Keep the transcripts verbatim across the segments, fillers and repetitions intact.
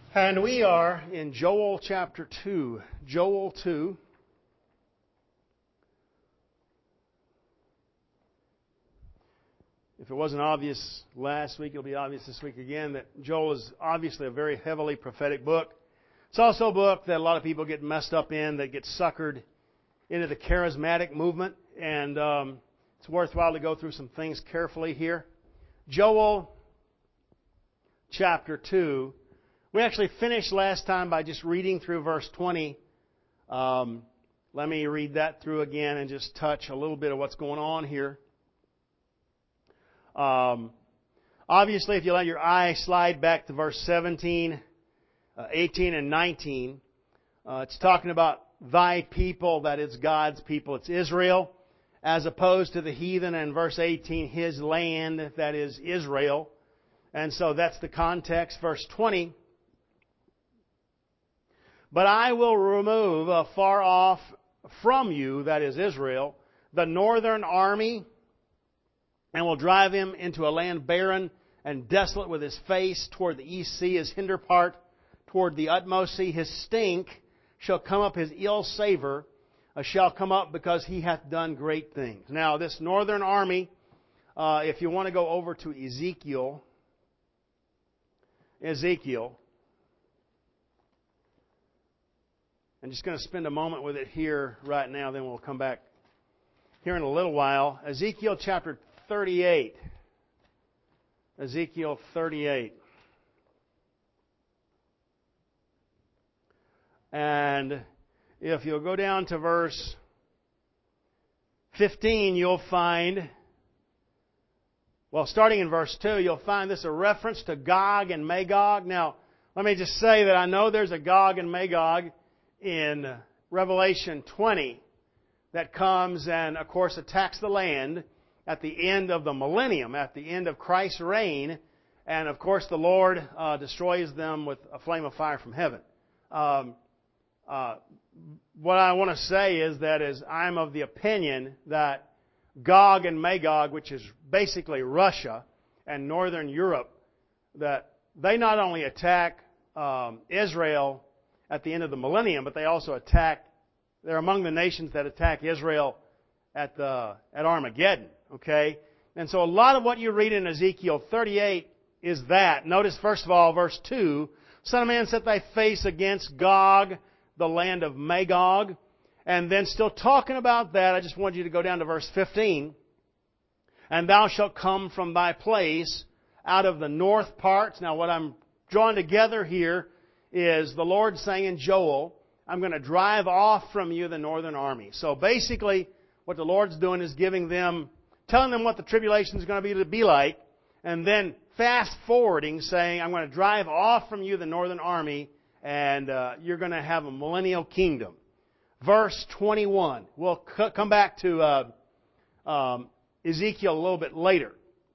And we are in Joel chapter two. Joel two. If it wasn't obvious last week, it'll be obvious this week again that Joel is obviously a very heavily prophetic book. It's also a book that a lot of people get messed up in, that get suckered into the charismatic movement. And um, it's worthwhile to go through some things carefully here. Joel chapter two. We actually finished last time by just reading through verse twenty. Um, let me read that through again and just touch a little bit of what's going on here. Um, obviously, if you let your eye slide back to verse seventeen, uh, eighteen, and nineteen, uh, it's talking about thy people, that is God's people. It's Israel, as opposed to the heathen, and verse eighteen, his land, that is Israel. And so that's the context. Verse twenty. But I will remove afar off from you, that is Israel, the northern army, and will drive him into a land barren and desolate, with his face toward the east sea, his hinder part toward the utmost sea. His stink shall come up, his ill savor uh, shall come up, because he hath done great things. Now, this northern army, uh, if you want to go over to Ezekiel, Ezekiel, I'm just going to spend a moment with it here right now, then we'll come back here in a little while. Ezekiel chapter thirty-eight. Ezekiel thirty-eight. And if you'll go down to verse fifteen, you'll find, well, starting in verse two, you'll find this a reference to Gog and Magog. Now, let me just say that I know there's a Gog and Magog in Revelation twenty that comes and, of course, attacks the land at the end of the millennium, at the end of Christ's reign. And, of course, the Lord uh, destroys them with a flame of fire from heaven. Um, uh, what I want to say is that is I'm of the opinion that Gog and Magog, which is basically Russia and Northern Europe, that they not only attack um, Israel at the end of the millennium, but they also attack, they're among the nations that attack Israel at the at Armageddon. Okay? And so a lot of what you read in Ezekiel thirty-eight is that. Notice, first of all, verse two, Son of man, set thy face against Gog, the land of Magog. And then still talking about that, I just want you to go down to verse fifteen. And thou shalt come from thy place out of the north parts. Now what I'm drawing together here is the Lord saying in Joel, I'm going to drive off from you the northern army. So basically, what the Lord's doing is giving them, telling them what the tribulation is going to be to be like, and then fast forwarding, saying, I'm going to drive off from you the northern army, and uh, you're going to have a millennial kingdom. Verse twenty-one. We'll c- come back to uh, um, Ezekiel a little bit later.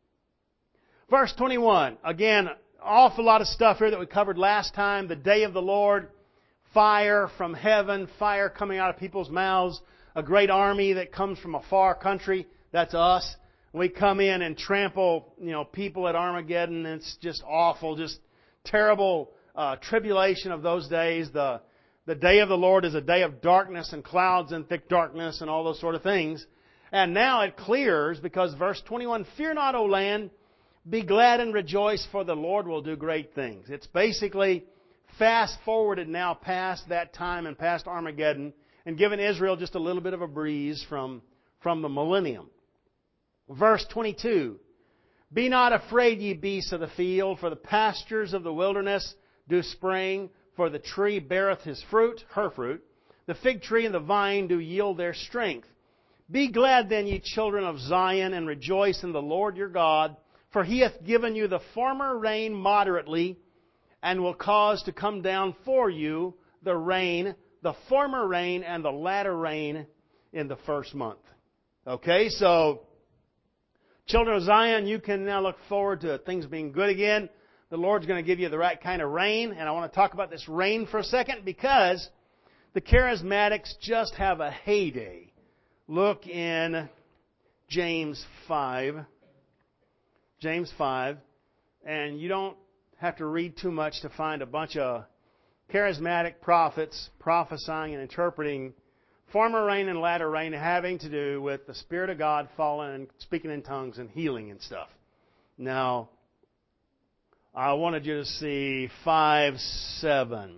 Verse twenty-one. Again, awful lot of stuff here that we covered last time. The day of the Lord, fire from heaven, fire coming out of people's mouths, a great army that comes from a far country. That's us. We come in and trample, you know, people at Armageddon. It's just awful, just terrible uh, tribulation of those days. The the day of the Lord is a day of darkness and clouds and thick darkness and all those sort of things. And now it clears, because verse twenty-one, fear not, O land, be glad and rejoice, for the Lord will do great things. It's basically fast forwarded now past that time and past Armageddon, and given Israel just a little bit of a breeze from, from the millennium. Verse twenty-two, be not afraid, ye beasts of the field, for the pastures of the wilderness do spring, for the tree beareth his fruit, her fruit. The fig tree and the vine do yield their strength. Be glad then, ye children of Zion, and rejoice in the Lord your God, for He hath given you the former rain moderately, and will cause to come down for you the rain, the former rain and the latter rain in the first month. Okay, so children of Zion, you can now look forward to things being good again. The Lord's going to give you the right kind of rain, and I want to talk about this rain for a second, because the charismatics just have a heyday. Look in James five. James five. And you don't have to read too much to find a bunch of charismatic prophets prophesying and interpreting former rain and latter rain having to do with the Spirit of God falling and speaking in tongues and healing and stuff. Now, I wanted you to see five seven.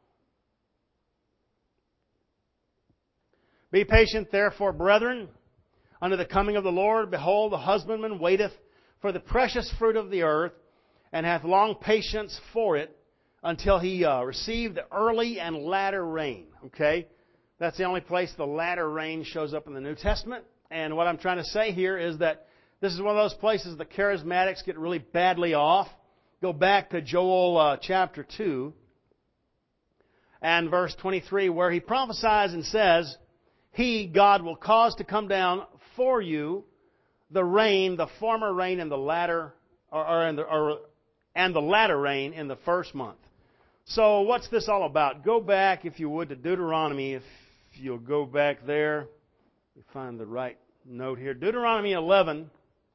Be patient, therefore, brethren, unto the coming of the Lord. Behold, the husbandman waiteth for the precious fruit of the earth, and hath long patience for it, until he uh, receive the early and latter rain. Okay? That's the only place the latter rain shows up in the New Testament. And what I'm trying to say here is that this is one of those places the charismatics get really badly off. Go back to Joel uh, chapter two and verse twenty-three, where he prophesies and says, He, God, will cause to come down for you the rain, the former rain in the latter, or, or, in the, or and the latter rain in the first month. So what's this all about? Go back, if you would, to Deuteronomy. If you'll go back there, we find the right note here. Deuteronomy eleven.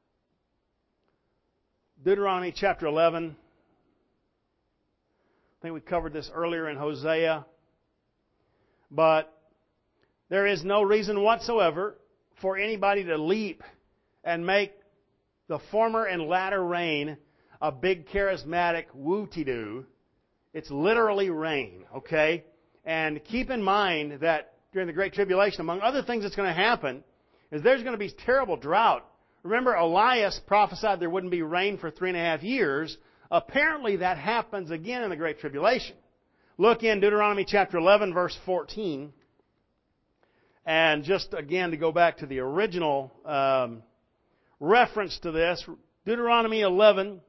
Deuteronomy chapter eleven. I think we covered this earlier in Hosea. But there is no reason whatsoever for anybody to leap and make the former and latter rain a big charismatic woo-ti-doo. It's literally rain, okay? And keep in mind that during the Great Tribulation, among other things that's going to happen, is there's going to be terrible drought. Remember, Elias prophesied there wouldn't be rain for three and a half years. Apparently that happens again in the Great Tribulation. Look in Deuteronomy chapter eleven, verse fourteen. And just again to go back to the original um, reference to this, Deuteronomy eleven.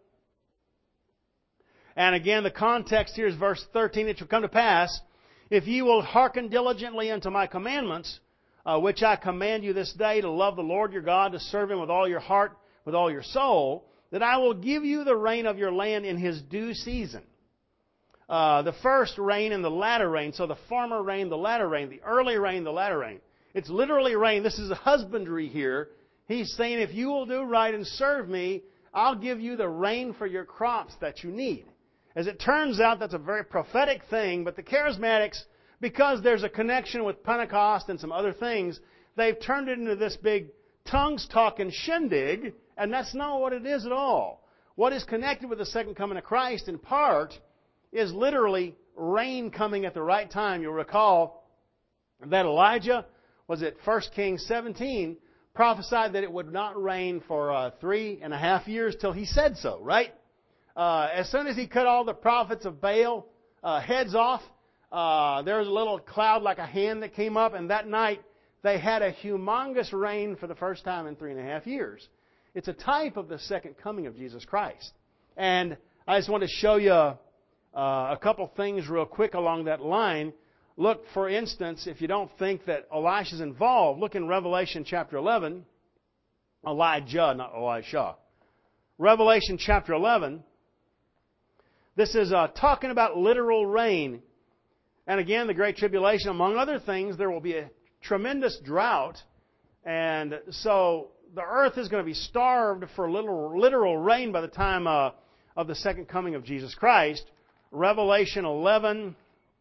And again, the context here is verse thirteen. It shall come to pass, if ye will hearken diligently unto my commandments, uh, which I command you this day, to love the Lord your God, to serve Him with all your heart, with all your soul, that I will give you the rain of your land in His due season. Uh, the first rain and the latter rain, so the former rain, the latter rain, the early rain, the latter rain. It's literally rain. This is a husbandry here. He's saying, if you will do right and serve me, I'll give you the rain for your crops that you need. As it turns out, that's a very prophetic thing, but the charismatics, because there's a connection with Pentecost and some other things, they've turned it into this big tongues-talking shindig, and that's not what it is at all. What is connected with the second coming of Christ, in part, is literally rain coming at the right time. You'll recall that Elijah was at First Kings seventeen, prophesied that it would not rain for uh, three and a half years till he said so, right? Uh, as soon as he cut all the prophets of Baal uh, heads off, uh, there was a little cloud like a hand that came up, and that night they had a humongous rain for the first time in three and a half years. It's a type of the second coming of Jesus Christ. And I just want to show you uh, a couple things real quick along that line. Look, for instance, if you don't think that Elisha's involved, look in Revelation chapter eleven. Elijah, not Elisha. Revelation chapter eleven. This is uh, talking about literal rain. And again, the Great Tribulation, among other things, there will be a tremendous drought. And so the earth is going to be starved for literal, literal rain by the time uh, of the second coming of Jesus Christ. Revelation eleven,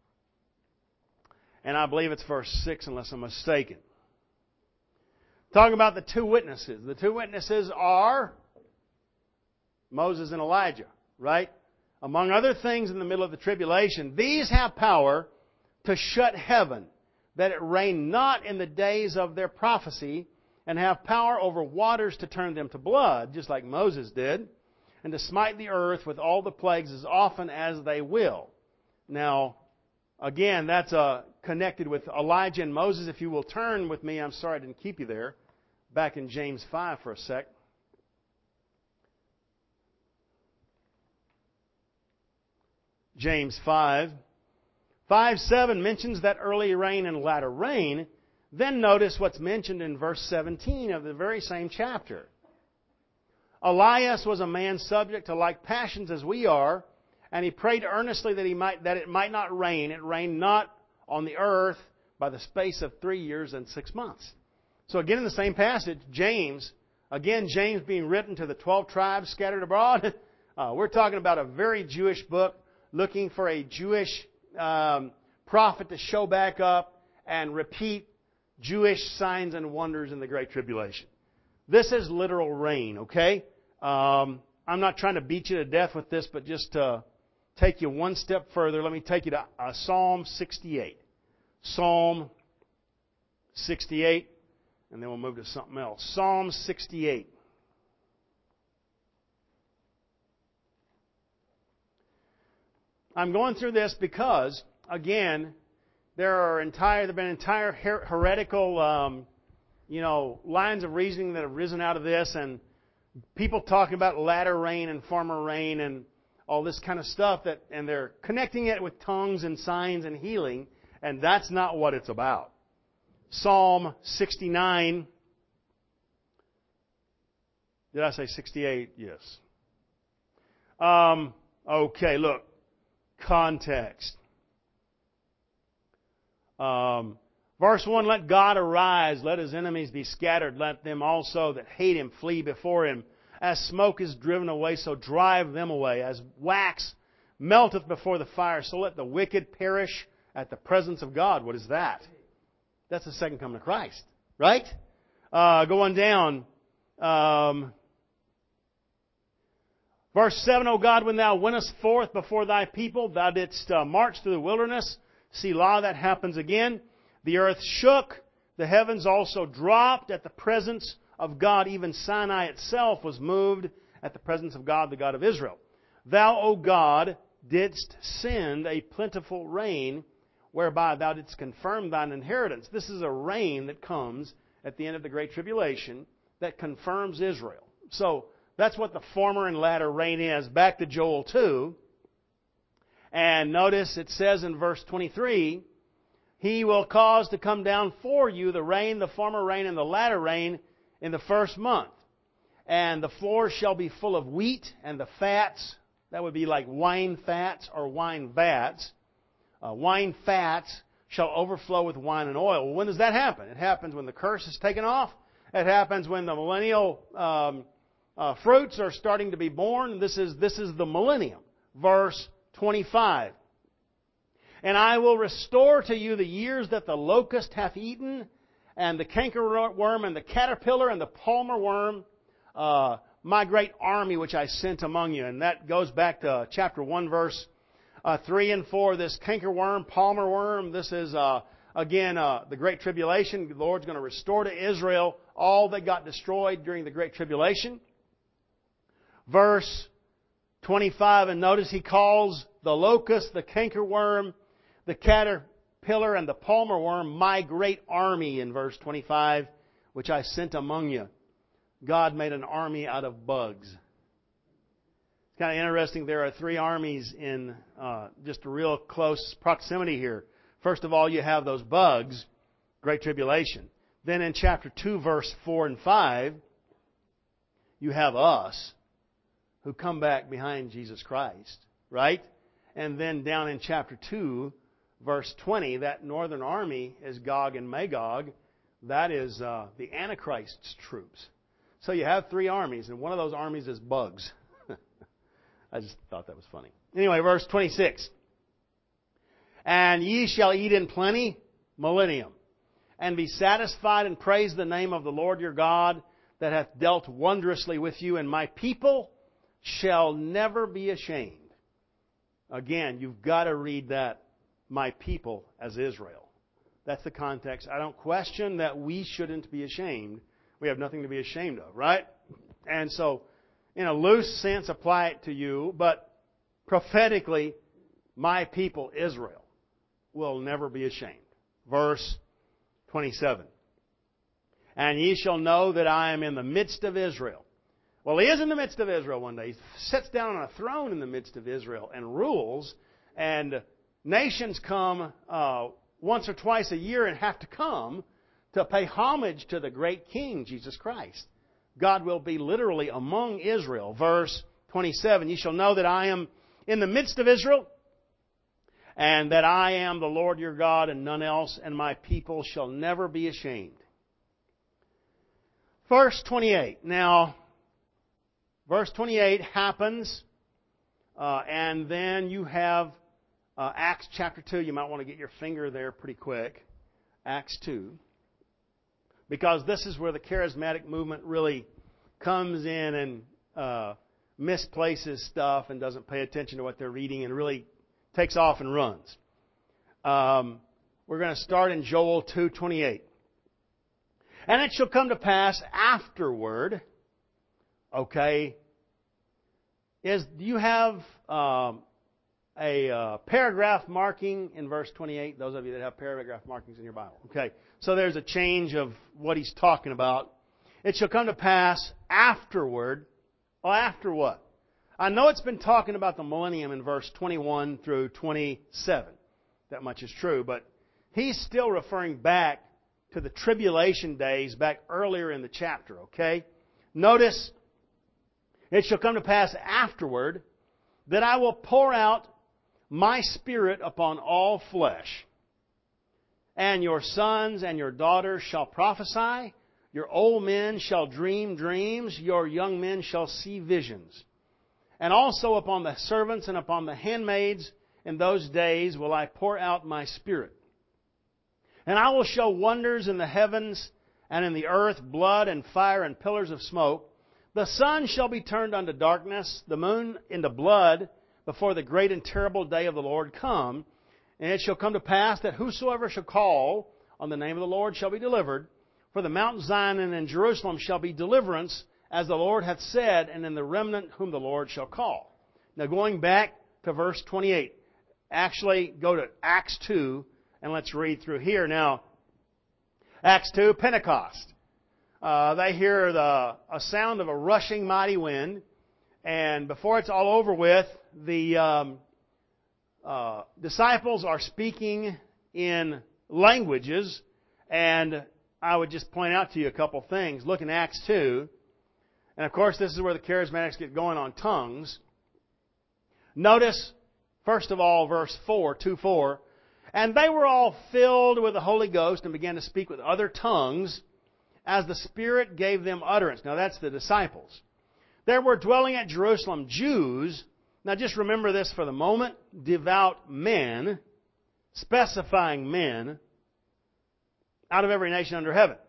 and I believe it's verse six, unless I'm mistaken. Talking about the two witnesses. The two witnesses are Moses and Elijah, right? Among other things in the middle of the tribulation, these have power to shut heaven, that it rain not in the days of their prophecy, and have power over waters to turn them to blood, just like Moses did, and to smite the earth with all the plagues as often as they will. Now, again, that's uh, connected with Elijah and Moses. If you will turn with me, I'm sorry I didn't keep you there, back in James five for a sec. James five. five seven mentions that early rain and latter rain. Then notice what's mentioned in verse seventeen of the very same chapter. Elias was a man subject to like passions as we are, and he prayed earnestly that he might that it might not rain. It rained not on the earth by the space of three years and six months. So again in the same passage, James, again James being written to the twelve tribes scattered abroad, uh, Uh, we're talking about a very Jewish book, looking for a Jewish um, prophet to show back up and repeat Jewish signs and wonders in the Great Tribulation. This is literal rain, okay? Um, I'm not trying to beat you to death with this, but just to take you one step further, let me take you to uh, Psalm sixty-eight. Psalm sixty-eight, and then we'll move to something else. Psalm sixty-eight. I'm going through this because, again, there are entire there have been entire her- heretical, um, you know, lines of reasoning that have risen out of this, and people talking about latter rain and former rain and all this kind of stuff, that, and they're connecting it with tongues and signs and healing, and that's not what it's about. Psalm sixty-nine. Did I say sixty-eight? Yes. Um, okay, look. Context. Um, verse one, let God arise, let His enemies be scattered, let them also that hate Him flee before Him. As smoke is driven away, so drive them away. As wax melteth before the fire, so let the wicked perish at the presence of God. What is that? That's the second coming of Christ, right? Uh, go on down. Um, verse seven, O God, when Thou wentest forth before Thy people, Thou didst uh, march through the wilderness. Selah, that happens again. The earth shook, the heavens also dropped at the presence of God. Even Sinai itself was moved at the presence of God, the God of Israel. Thou, O God, didst send a plentiful rain, whereby Thou didst confirm Thine inheritance. This is a rain that comes at the end of the Great Tribulation that confirms Israel. So that's what the former and latter rain is. Back to Joel two. And notice it says in verse twenty-three, He will cause to come down for you the rain, the former rain, and the latter rain in the first month. And the floor shall be full of wheat, and the fats, that would be like wine fats or wine vats, uh, wine fats shall overflow with wine and oil. Well, when does that happen? It happens when the curse is taken off. It happens when the millennial um, uh, fruits are starting to be born. This is, this is the millennium. Verse twenty-five. And I will restore to you the years that the locust hath eaten, and the cankerworm, and the caterpillar, and the palmer worm, uh, my great army which I sent among you. And that goes back to chapter one, verse uh, three and four. This cankerworm, palmer worm, this is, uh, again, uh, the Great Tribulation. The Lord's going to restore to Israel all that got destroyed during the Great Tribulation. Verse twenty-five, and notice He calls the locust, the cankerworm, the caterpillar, and the palmer worm my great army in verse twenty-five, which I sent among you. God made an army out of bugs. It's kind of interesting. There are three armies in uh, just a real close proximity here. First of all, you have those bugs, Great Tribulation. Then in chapter two, verse four and five, you have us who come back behind Jesus Christ, right? And then down in chapter two, verse twenty, that northern army is Gog and Magog. That is uh, the Antichrist's troops. So you have three armies, and one of those armies is bugs. I just thought that was funny. Anyway, verse twenty-six. And ye shall eat in plenty, millennium, and be satisfied, and praise the name of the Lord your God, that hath dealt wondrously with you, and my people shall never be ashamed. Again, you've got to read that, my people, as Israel. That's the context. I don't question that we shouldn't be ashamed. We have nothing to be ashamed of, right? And so, in a loose sense, apply it to you, but prophetically, my people, Israel, will never be ashamed. Verse twenty-seven. And ye shall know that I am in the midst of Israel. Well, He is in the midst of Israel one day. He sits down on a throne in the midst of Israel and rules, and nations come uh, once or twice a year and have to come to pay homage to the great King, Jesus Christ. God will be literally among Israel. Verse twenty-seven, ye shall know that I am in the midst of Israel, and that I am the Lord your God and none else, and my people shall never be ashamed. Verse twenty-eight. Now, verse twenty-eight happens Uh, and then you have uh, Acts chapter two. You might want to get your finger there pretty quick. Acts two. Because this is where the charismatic movement really comes in and uh, misplaces stuff and doesn't pay attention to what they're reading and really takes off and runs. Um, we're going to start in Joel two twenty-eight. And it shall come to pass afterward, okay, is do you have um, a uh, paragraph marking in verse twenty-eight? Those of you that have paragraph markings in your Bible. Okay, so there's a change of what he's talking about. It shall come to pass afterward. Well, after what? I know it's been talking about the millennium in verse twenty-one through twenty-seven. That much is true, but he's still referring back to the tribulation days back earlier in the chapter, okay? Notice, it shall come to pass afterward that I will pour out my Spirit upon all flesh. And your sons and your daughters shall prophesy, your old men shall dream dreams, your young men shall see visions. And also upon the servants and upon the handmaids in those days will I pour out my Spirit. And I will show wonders in the heavens and in the earth, blood and fire and pillars of smoke. The sun shall be turned unto darkness, the moon into blood, before the great and terrible day of the Lord come. And it shall come to pass that whosoever shall call on the name of the Lord shall be delivered. For the Mount Zion and in Jerusalem shall be deliverance, as the Lord hath said, and in the remnant whom the Lord shall call. Now going back to verse twenty-eight. Actually, go to Acts two. And let's read through here. Now, Acts two, Pentecost. Uh, they hear the a sound of a rushing mighty wind. And before it's all over with, the um, uh, disciples are speaking in languages. And I would just point out to you a couple things. Look in Acts two. And of course, this is where the charismatics get going on tongues. Notice, first of all, verse four, two four. And they were all filled with the Holy Ghost and began to speak with other tongues as the Spirit gave them utterance. Now that's the disciples. There were dwelling at Jerusalem Jews. Now just remember this for the moment. Devout men, specifying men, out of every nation under heaven.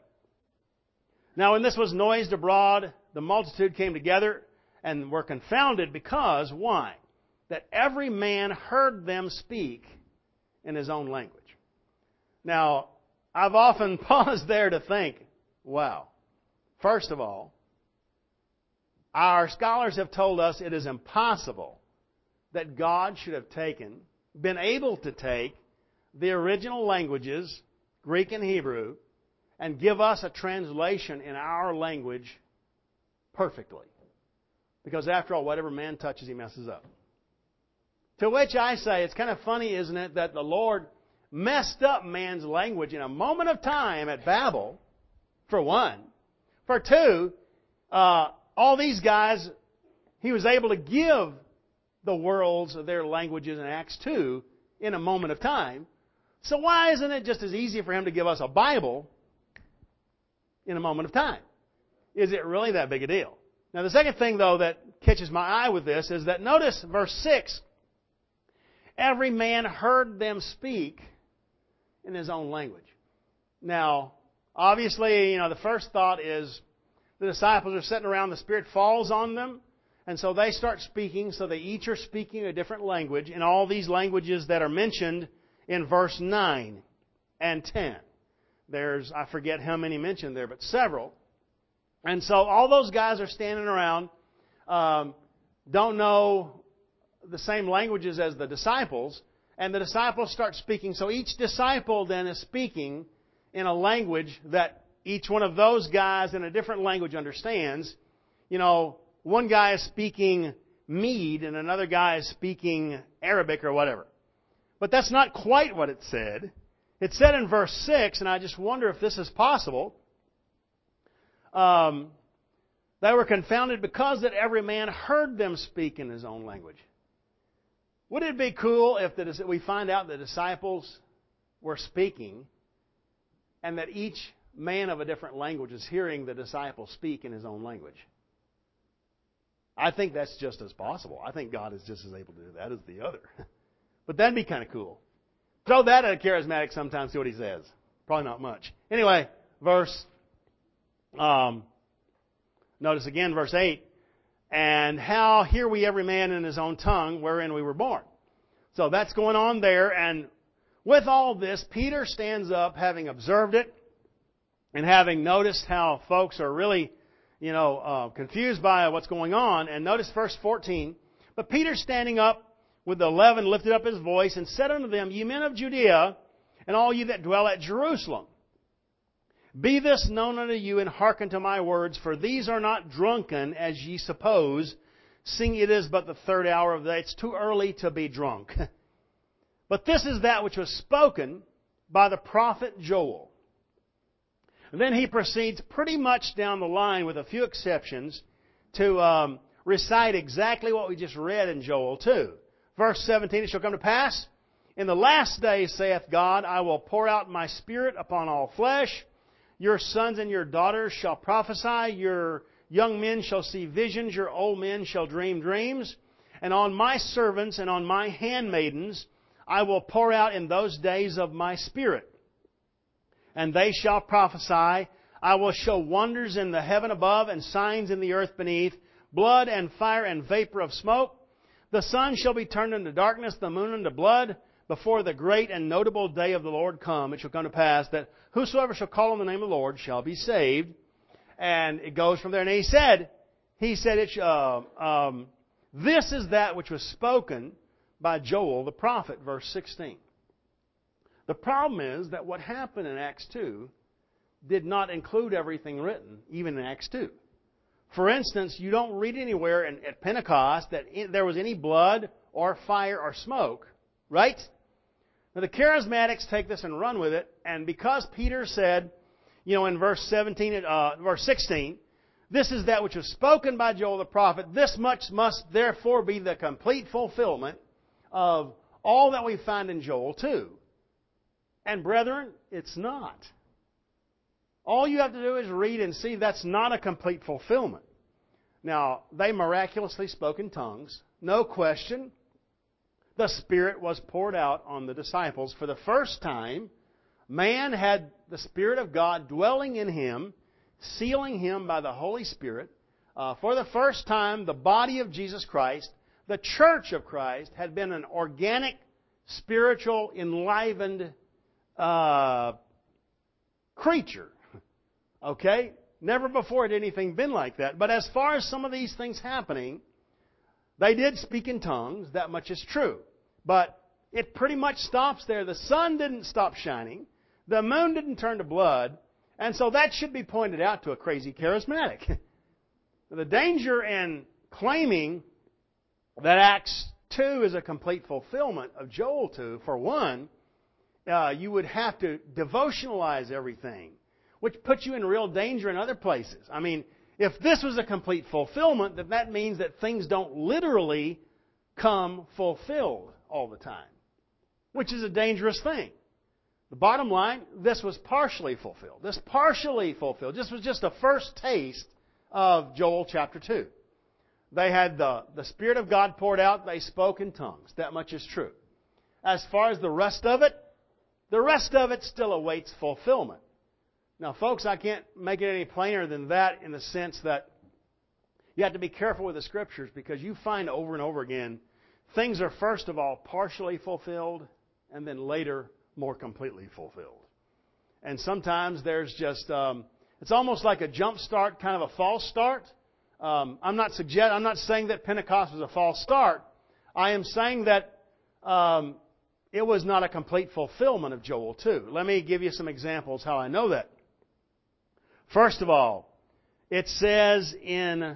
Now when this was noised abroad, the multitude came together and were confounded because, why? That every man heard them speak in his own language. Now, I've often paused there to think, wow. First of all, our scholars have told us it is impossible that God should have taken, been able to take the original languages, Greek and Hebrew, and give us a translation in our language perfectly. Because after all, whatever man touches, he messes up. To which I say, it's kind of funny, isn't it, that the Lord messed up man's language in a moment of time at Babel, for one. For two, uh, all these guys, He was able to give the worlds their languages in Acts two in a moment of time. So why isn't it just as easy for Him to give us a Bible in a moment of time? Is it really that big a deal? Now the second thing, though, that catches my eye with this is that notice verse six. Every man heard them speak in his own language. Now, obviously, you know, the first thought is the disciples are sitting around, the Spirit falls on them, and so they start speaking, so they each are speaking a different language in all these languages that are mentioned in verse nine and ten. There's, I forget how many mentioned there, but several. And so all those guys are standing around, um, don't know the same languages as the disciples, and the disciples start speaking. So each disciple then is speaking in a language that each one of those guys in a different language understands. You know, one guy is speaking Mede and another guy is speaking Arabic or whatever. But that's not quite what it said. It said in verse six, and I just wonder if this is possible. Um, they were confounded because that every man heard them speak in his own language. Would it be cool if the, we find out the disciples were speaking and that each man of a different language is hearing the disciple speak in his own language? I think that's just as possible. I think God is just as able to do that as the other. But that'd be kind of cool. Throw that at a charismatic sometime, see what he says. Probably not much. Anyway, verse, um, notice again verse eight. And how hear we every man in his own tongue wherein we were born. So that's going on there. And with all this, Peter stands up having observed it and having noticed how folks are really, you know, uh, confused by what's going on. And notice verse fourteen. But Peter standing up with the eleven lifted up his voice and said unto them, Ye men of Judea, and all ye that dwell at Jerusalem, be this known unto you, and hearken to my words, for these are not drunken, as ye suppose, seeing it is but the third hour of the day. It's too early to be drunk. But this is that which was spoken by the prophet Joel. And then he proceeds pretty much down the line, with a few exceptions, to um, recite exactly what we just read in Joel two. Verse seventeen, it shall come to pass, in the last days, saith God, I will pour out my Spirit upon all flesh. Your sons and your daughters shall prophesy. Your young men shall see visions. Your old men shall dream dreams. And on my servants and on my handmaidens I will pour out in those days of my Spirit. And they shall prophesy. I will show wonders in the heaven above and signs in the earth beneath, blood and fire and vapor of smoke. The sun shall be turned into darkness, the moon into blood, before the great and notable day of the Lord come. It shall come to pass that whosoever shall call on the name of the Lord shall be saved. And it goes from there. And he said, he said, it, uh, um, this is that which was spoken by Joel the prophet, verse sixteen. The problem is that what happened in Acts two did not include everything written, even in Acts two. For instance, you don't read anywhere in, at Pentecost that in, there was any blood or fire or smoke, right? Now the charismatics take this and run with it, and because Peter said, you know, in verse seventeen, uh, verse sixteen, this is that which was spoken by Joel the prophet, this much must therefore be the complete fulfillment of all that we find in Joel two. And brethren, it's not. All you have to do is read and see that's not a complete fulfillment. Now, they miraculously spoke in tongues, no question. The Spirit was poured out on the disciples. For the first time, man had the Spirit of God dwelling in him, sealing him by the Holy Spirit. Uh, for the first time, the body of Jesus Christ, the church of Christ, had been an organic, spiritual, enlivened uh, creature. Okay? Never before had anything been like that. But as far as some of these things happening, they did speak in tongues. That much is true. But it pretty much stops there. The sun didn't stop shining. The moon didn't turn to blood. And so that should be pointed out to a crazy charismatic. The danger in claiming that Acts two is a complete fulfillment of Joel two, for one, uh, you would have to devotionalize everything, which puts you in real danger in other places. I mean, if this was a complete fulfillment, then that means that things don't literally come fulfilled all the time, which is a dangerous thing. The bottom line, this was partially fulfilled. This partially fulfilled. This was just a first taste of Joel chapter two. They had the, the Spirit of God poured out. They spoke in tongues. That much is true. As far as the rest of it, the rest of it still awaits fulfillment. Now, folks, I can't make it any plainer than that, in the sense that you have to be careful with the Scriptures, because you find over and over again things are first of all partially fulfilled and then later more completely fulfilled. And sometimes there's just, um, it's almost like a jump start, kind of a false start. Um, I'm not suggest, I'm not saying that Pentecost was a false start. I am saying that um, it was not a complete fulfillment of Joel two. Let me give you some examples how I know that. First of all, it says in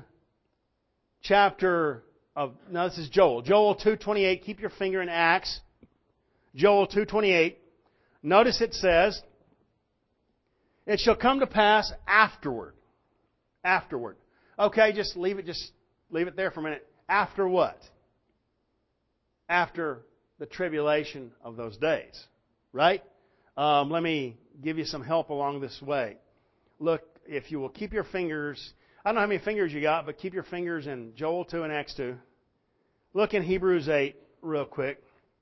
chapter of, no, this is Joel. Joel two twenty-eight. Keep your finger in Acts. Joel two twenty-eight. Notice it says, it shall come to pass afterward. Afterward. Okay, just leave it, just leave it there for a minute. After what? After the tribulation of those days. Right? Um, let me give you some help along this way. Look, if you will keep your fingers, I don't know how many fingers you got, but keep your fingers in Joel two and Acts two. Look in Hebrews eight real quick.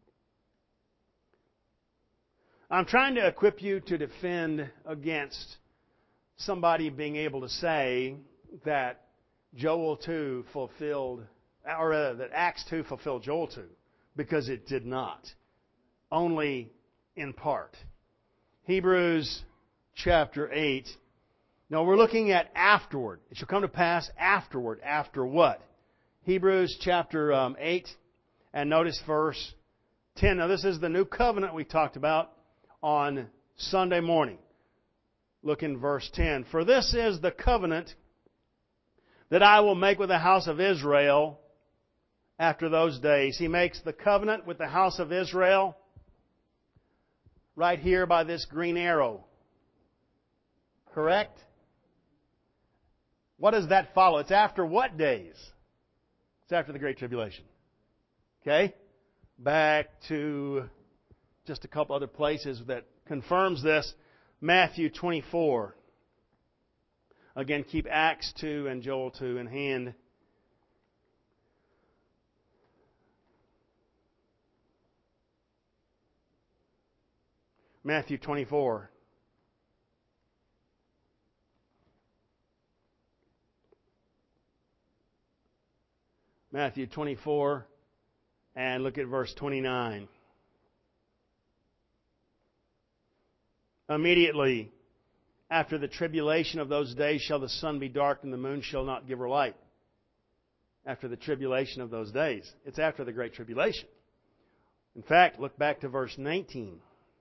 I'm trying to equip you to defend against somebody being able to say that Joel two fulfilled, or rather, that Acts two fulfilled Joel two, because it did not. Only in part. Hebrews chapter eight. Now we're looking at afterward. It shall come to pass afterward. After what? Hebrews chapter um, eight. And notice verse ten. Now this is the new covenant we talked about on Sunday morning. Look in verse ten. For this is the covenant that I will make with the house of Israel after those days. He makes the covenant with the house of Israel right here by this green arrow. Correct? What does that follow? It's after what days? It's after the Great Tribulation. Okay? Back to just a couple other places that confirms this. Matthew twenty-four. Again, keep Acts two and Joel two in hand. Matthew twenty-four. Matthew twenty-four, and look at verse twenty-nine. Immediately after the tribulation of those days shall the sun be dark and the moon shall not give her light. After the tribulation of those days. It's after the Great Tribulation. In fact, look back to verse nineteen.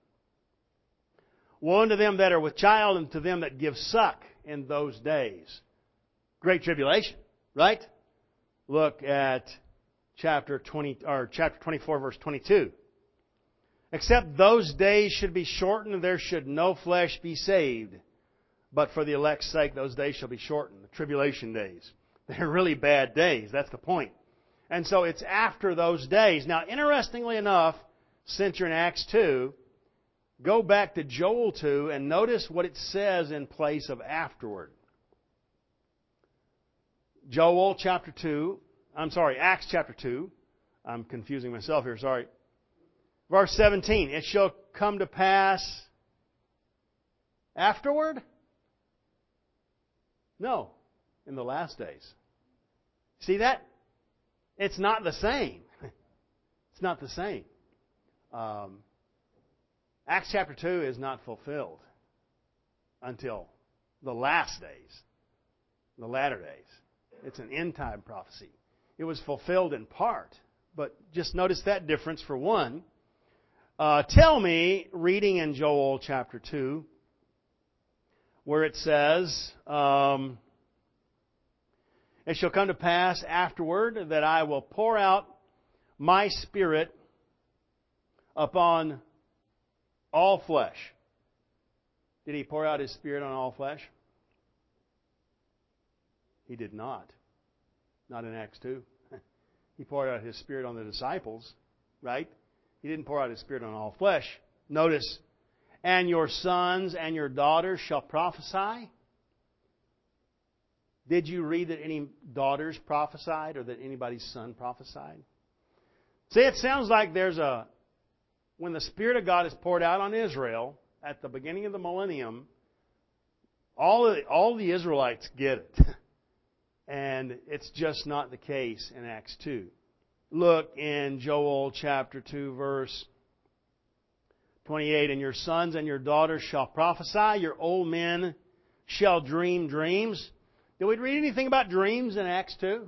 Woe unto them that are with child and to them that give suck in those days. Great Tribulation, right? Look at chapter twenty or chapter twenty-four, verse twenty-two. Except those days should be shortened, there should no flesh be saved. But for the elect's sake, those days shall be shortened. The tribulation days. They're really bad days. That's the point. And so it's after those days. Now, interestingly enough, since you're in Acts two, go back to Joel two and notice what it says in place of afterward. Joel chapter two, I'm sorry, Acts chapter two. I'm confusing myself here, sorry. Verse seventeen, it shall come to pass afterward? No, in the last days. See that? It's not the same. It's not the same. Um, Acts chapter two is not fulfilled until the last days, the latter days. It's an end-time prophecy. It was fulfilled in part, but just notice that difference for one. Uh, tell me, reading in Joel chapter two, where it says, um, it shall come to pass afterward that I will pour out my Spirit upon all flesh. Did He pour out His Spirit on all flesh? He did not. Not in Acts two. He poured out His Spirit on the disciples, right? He didn't pour out His Spirit on all flesh. Notice, and your sons and your daughters shall prophesy. Did you read that any daughters prophesied or that anybody's son prophesied? See, it sounds like there's a, when the Spirit of God is poured out on Israel at the beginning of the millennium, all of the, all the Israelites get it. And it's just not the case in Acts two. Look in Joel chapter two, verse twenty-eight. And your sons and your daughters shall prophesy, your old men shall dream dreams. Did we read anything about dreams in Acts two?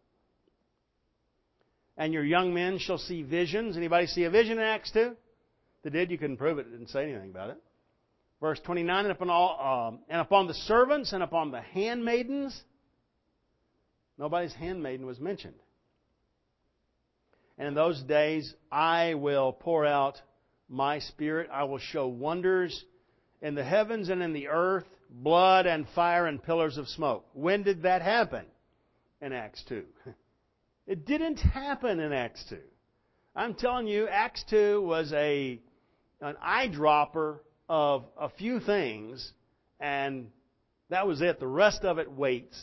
And your young men shall see visions. Anybody see a vision in Acts two? If they did, you couldn't prove it. It didn't say anything about it. Verse twenty-nine, and upon all, um, and upon the servants and upon the handmaidens. Nobody's handmaiden was mentioned. And in those days, I will pour out my Spirit. I will show wonders in the heavens and in the earth, blood and fire and pillars of smoke. When did that happen? In Acts two. It didn't happen in Acts two. I'm telling you, Acts two was a an eyedropper of a few things, and that was it. The rest of it waits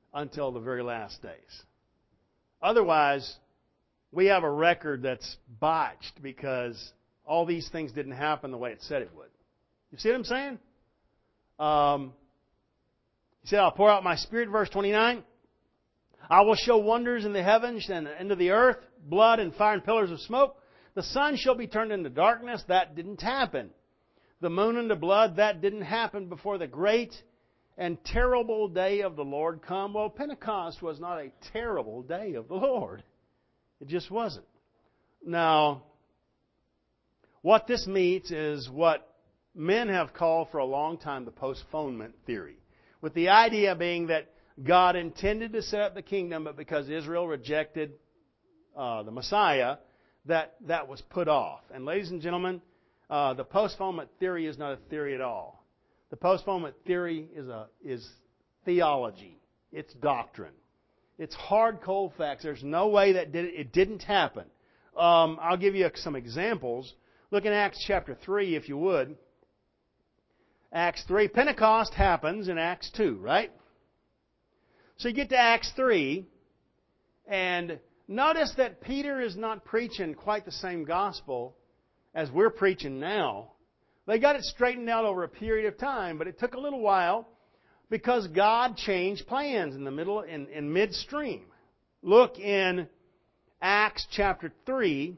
until the very last days. Otherwise, we have a record that's botched because all these things didn't happen the way it said it would. You see what I'm saying? Um, he said, I'll pour out my Spirit, verse twenty-nine. I will show wonders in the heavens and into the earth, blood and fire and pillars of smoke. The sun shall be turned into darkness. That didn't happen. The moon into blood. That didn't happen before the great and terrible day of the Lord come. Well, Pentecost was not a terrible day of the Lord. It just wasn't. Now, what this meets is what men have called for a long time the postponement theory, with the idea being that God intended to set up the kingdom, but because Israel rejected uh, the Messiah, that that was put off. And ladies and gentlemen, uh, the postponement theory is not a theory at all. The postponement theory is a is theology. It's doctrine. It's hard, cold facts. There's no way that did it, it didn't happen. Um, I'll give you some examples. Look in Acts chapter three, if you would. Acts three. Pentecost happens in Acts two, right? So you get to Acts three, and notice that Peter is not preaching quite the same gospel as we're preaching now. They got it straightened out over a period of time, but it took a little while because God changed plans in the middle, in, in midstream. Look in Acts chapter three,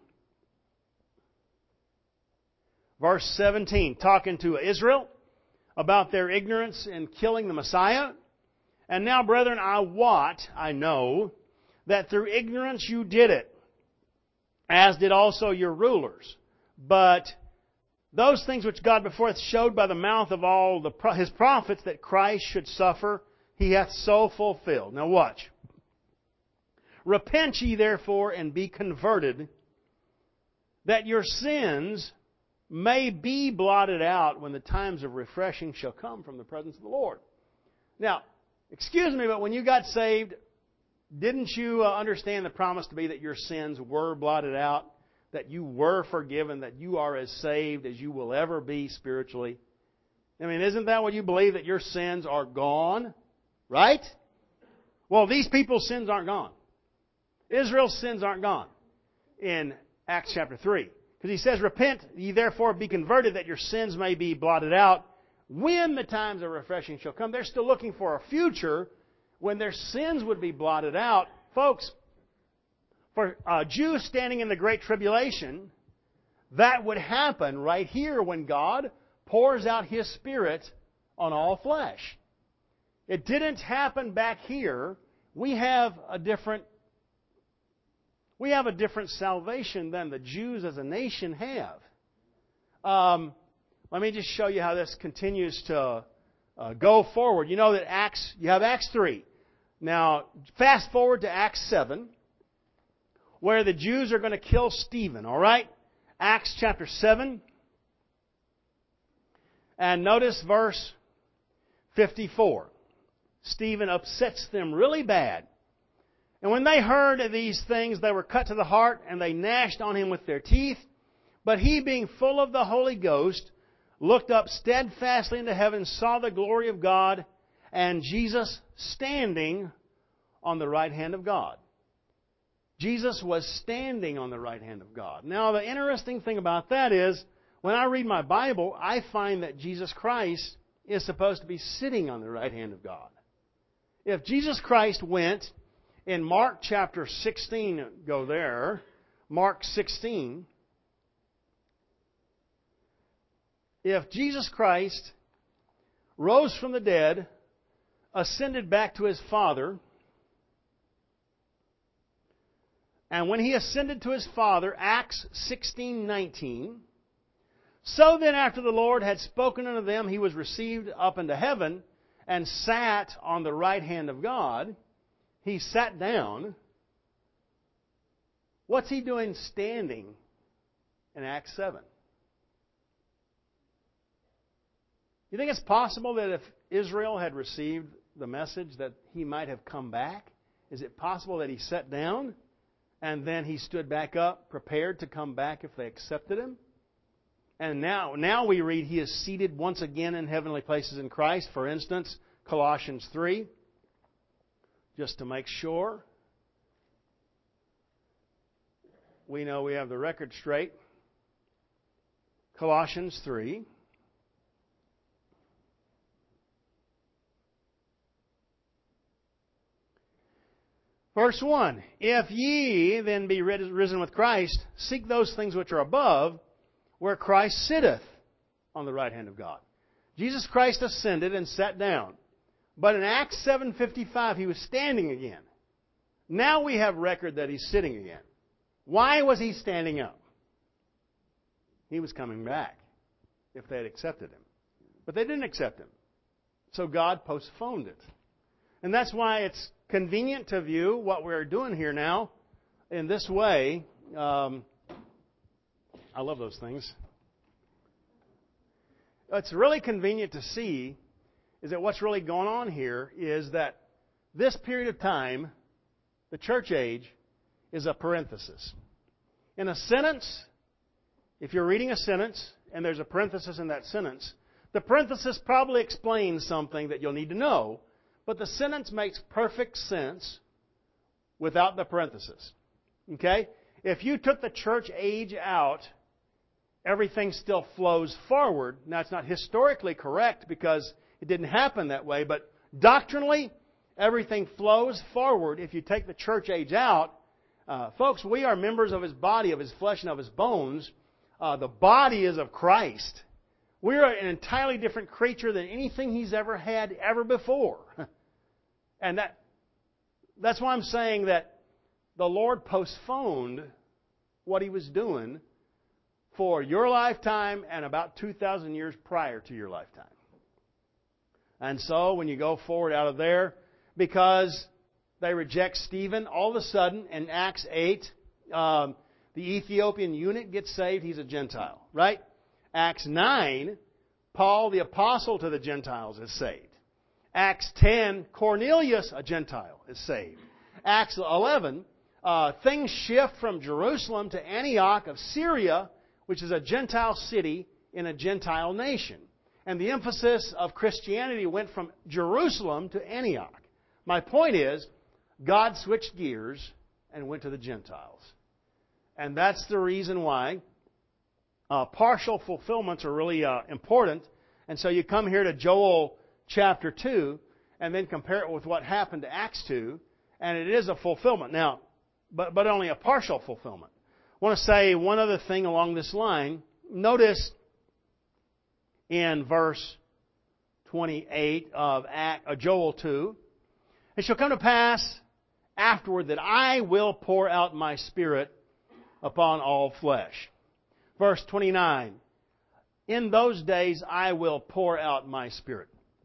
verse seventeen, talking to Israel about their ignorance in killing the Messiah. And now, brethren, I wot, I know, that through ignorance you did it, as did also your rulers. But those things which God before showed by the mouth of all the, His prophets that Christ should suffer, He hath so fulfilled. Now watch. Repent ye therefore and be converted, that your sins may be blotted out when the times of refreshing shall come from the presence of the Lord. Now, excuse me, but when you got saved, didn't you uh, understand the promise to be that your sins were blotted out, that you were forgiven, that you are as saved as you will ever be spiritually? I mean, isn't that what you believe, that your sins are gone? Right? Well, these people's sins aren't gone. Israel's sins aren't gone in Acts chapter three. Because he says, repent ye therefore be converted, that your sins may be blotted out when the times of refreshing shall come. They're still looking for a future when their sins would be blotted out. Folks, for uh, Jews standing in the Great Tribulation, that would happen right here when God pours out His Spirit on all flesh. It didn't happen back here. We have a different we have a different salvation than the Jews as a nation have. Um, let me just show you how this continues to uh, go forward. You know that Acts, you have Acts three. Now, fast forward to Acts seven, where the Jews are going to kill Stephen, all right? Acts chapter seven. And notice verse fifty-four. Stephen upsets them really bad. And when they heard of these things, they were cut to the heart, and they gnashed on him with their teeth. But he, being full of the Holy Ghost, looked up steadfastly into heaven, saw the glory of God, and Jesus standing on the right hand of God. Jesus was standing on the right hand of God. Now, the interesting thing about that is, when I read my Bible, I find that Jesus Christ is supposed to be sitting on the right hand of God. If Jesus Christ went in Mark chapter sixteen, go there, Mark sixteen, if Jesus Christ rose from the dead, ascended back to His Father, and when He ascended to His Father, Acts sixteen nineteen, so then after the Lord had spoken unto them, He was received up into heaven, and sat on the right hand of God. He sat down. What's He doing standing in Acts seven? You think it's possible that if Israel had received the message that He might have come back, is it possible that He sat down and then He stood back up, prepared to come back if they accepted Him? And now, now we read He is seated once again in heavenly places in Christ. For instance, Colossians three. just to make sure we know we have the record straight. Colossians three. Verse one, if ye then be risen with Christ, seek those things which are above, where Christ sitteth on the right hand of God. Jesus Christ ascended and sat down. But in Acts seven fifty-five, He was standing again. Now we have record that He's sitting again. Why was He standing up? He was coming back if they had accepted Him. But they didn't accept Him. So God postponed it. And that's why it's convenient to view what we're doing here now in this way. Um, I love those things. It's really convenient to see is that what's really going on here is that this period of time, the church age, is a parenthesis. In a sentence, if you're reading a sentence and there's a parenthesis in that sentence, the parenthesis probably explains something that you'll need to know, but the sentence makes perfect sense without the parenthesis. Okay? If you took the church age out, everything still flows forward. Now, it's not historically correct because it didn't happen that way, but doctrinally, everything flows forward if you take the church age out. Uh, folks, we are members of His body, of His flesh, and of His bones. Uh, the body is of Christ. We are an entirely different creature than anything He's ever had ever before. And that that's why I'm saying that the Lord postponed what He was doing for your lifetime and about two thousand years prior to your lifetime. And so when you go forward out of there, because they reject Stephen, all of a sudden in Acts eight, um, the Ethiopian eunuch gets saved. He's a Gentile, right? Acts nine, Paul the apostle to the Gentiles is saved. Acts ten, Cornelius, a Gentile, is saved. Acts eleven, uh, things shift from Jerusalem to Antioch of Syria, which is a Gentile city in a Gentile nation. And the emphasis of Christianity went from Jerusalem to Antioch. My point is, God switched gears and went to the Gentiles. And that's the reason why uh, partial fulfillments are really uh, important. And so you come here to Joel chapter two and then compare it with what happened to Acts two, and it is a fulfillment. Now, but, but only a partial fulfillment. I want to say one other thing along this line. Notice in verse twenty-eight of Act, uh, Joel two, it shall come to pass afterward that I will pour out my Spirit upon all flesh. Verse twenty-nine, in those days I will pour out my Spirit.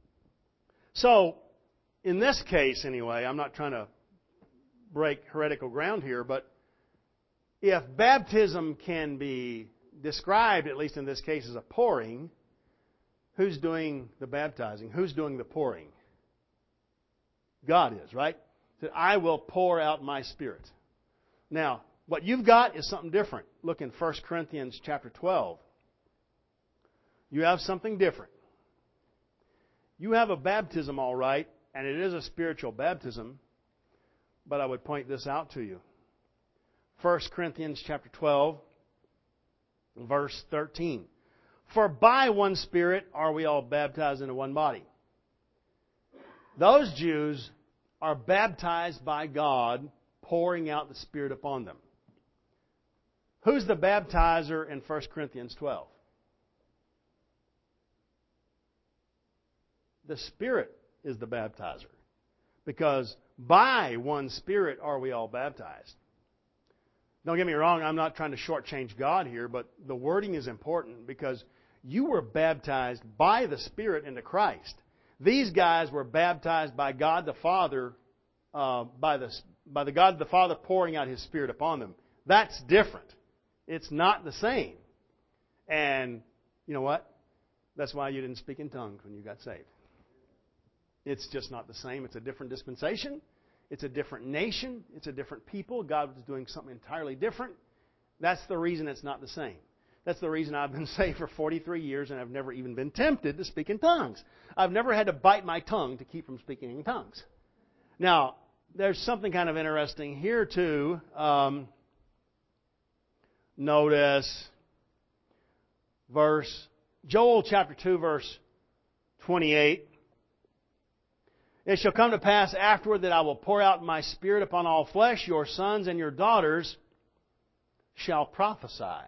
So, in this case anyway, I'm not trying to break heretical ground here, but if baptism can be described, at least in this case, as a pouring, who's doing the baptizing? Who's doing the pouring? God is, right? That I will pour out my Spirit. Now, what you've got is something different. Look in First Corinthians chapter twelve. You have something different. You have a baptism, all right, and it is a spiritual baptism, but I would point this out to you. First Corinthians chapter twelve, verse thirteen. For by one Spirit are we all baptized into one body. Those Jews are baptized by God, pouring out the Spirit upon them. Who's the baptizer in First Corinthians twelve? The Spirit is the baptizer. Because by one Spirit are we all baptized. Don't get me wrong, I'm not trying to shortchange God here, but the wording is important because you were baptized by the Spirit into Christ. These guys were baptized by God the Father, uh, by the by the God the Father pouring out His Spirit upon them. That's different. It's not the same. And you know what? That's why you didn't speak in tongues when you got saved. It's just not the same. It's a different dispensation. It's a different nation. It's a different people. God was doing something entirely different. That's the reason it's not the same. That's the reason I've been saved for forty-three years and I've never even been tempted to speak in tongues. I've never had to bite my tongue to keep from speaking in tongues. Now, there's something kind of interesting here too. Um, notice verse Joel chapter two, verse twenty-eight. It shall come to pass afterward that I will pour out my Spirit upon all flesh. Your sons and your daughters shall prophesy.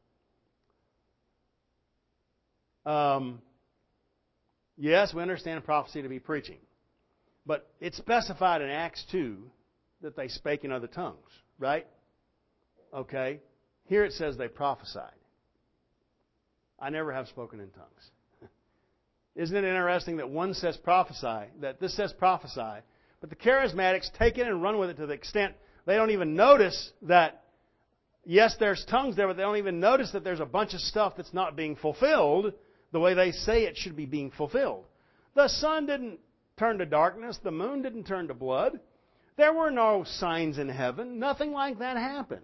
Um, yes, we understand prophecy to be preaching. But it's specified in Acts two that they spake in other tongues, right? Okay. Here it says they prophesied. I never have spoken in tongues. Isn't it interesting that one says prophesy, that this says prophesy, but the charismatics take it and run with it to the extent they don't even notice that, yes, there's tongues there, but they don't even notice that there's a bunch of stuff that's not being fulfilled the way they say it should be being fulfilled. The sun didn't turn to darkness. The moon didn't turn to blood. There were no signs in heaven. Nothing like that happened.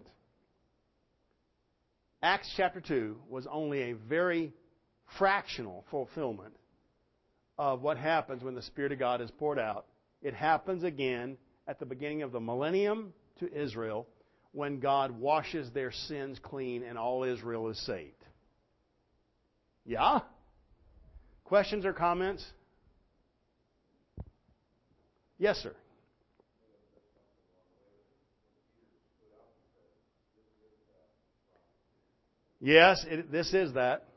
Acts chapter two was only a very fractional fulfillment of what happens when the Spirit of God is poured out. It happens again at the beginning of the millennium to Israel when God washes their sins clean and all Israel is saved. Yeah? Questions or comments? Yes, sir. Yes, it, this is that.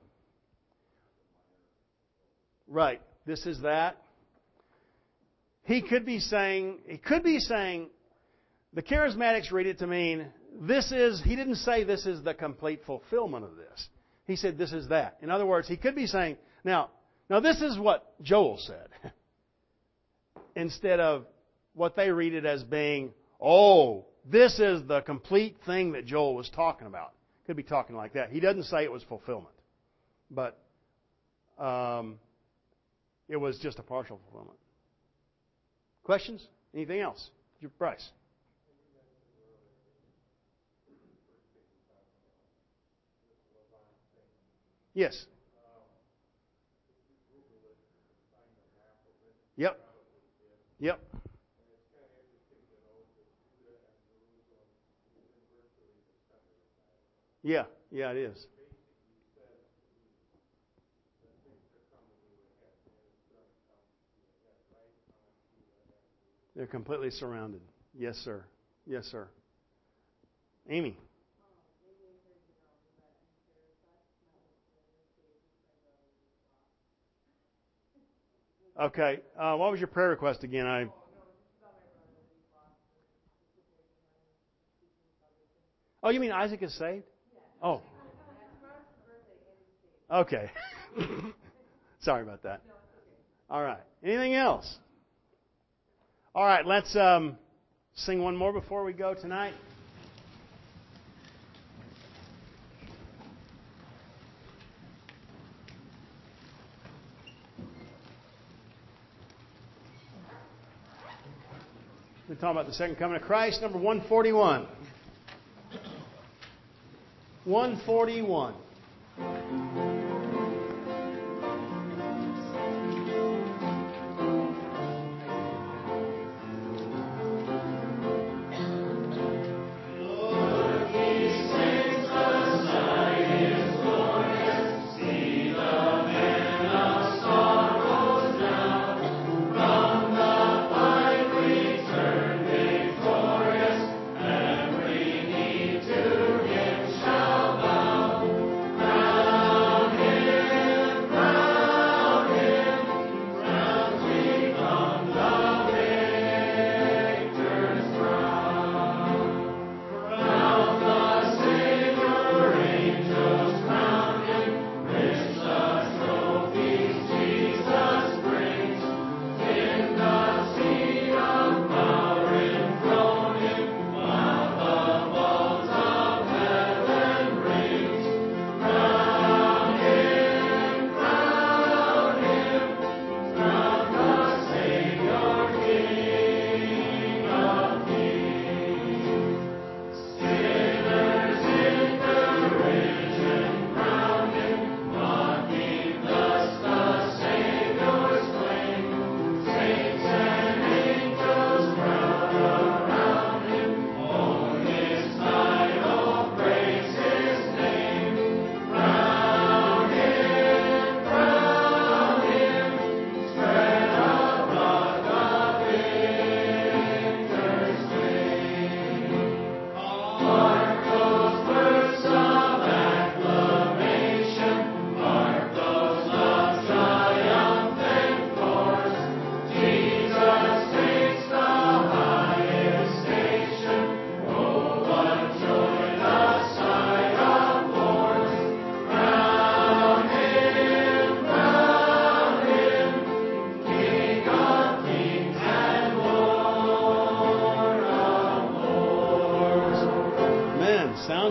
Right. This is that. He could be saying, he could be saying, the charismatics read it to mean, this is, he didn't say this is the complete fulfillment of this. He said this is that. In other words, he could be saying, now, now this is what Joel said. Instead of what they read it as being, oh, this is the complete thing that Joel was talking about. Could be talking like that. He doesn't say it was fulfillment. But um, it was just a partial fulfillment. Questions? Anything else? Bryce? Yes. Yep. Yep. Yeah. Yeah, it is. They're completely surrounded. Yes, sir. Yes, sir. Amy. Okay. Uh, what was your prayer request again? I. Oh, you mean Isaac is saved? Oh. Okay. Sorry about that. All right. Anything else? All right. Let's um, sing one more before we go tonight. We're talking about the second coming of Christ, number one forty-one. one forty-one. Shall bow, crown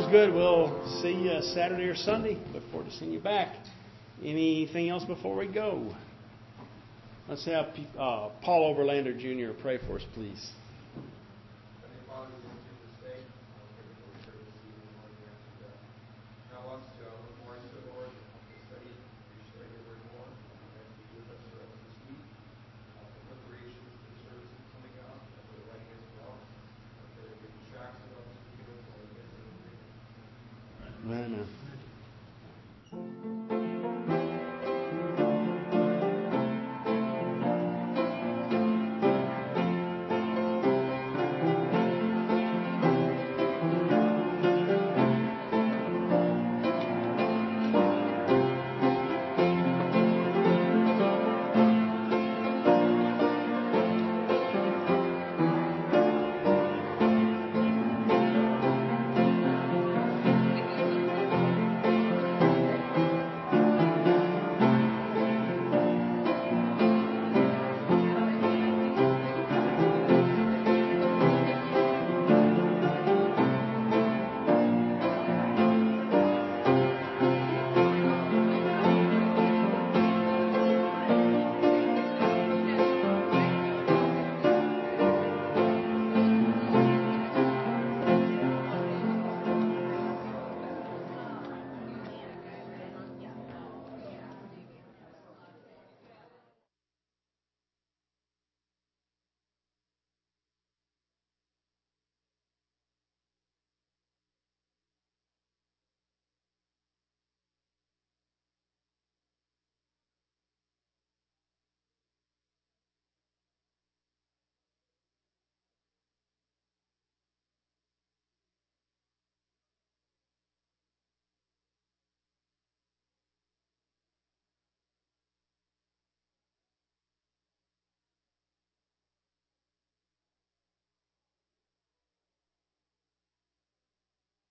sounds good. We'll see you Saturday or Sunday. Look forward to seeing you back. Anything else before we go? Let's have uh, Paul Overlander Junior pray for us, please.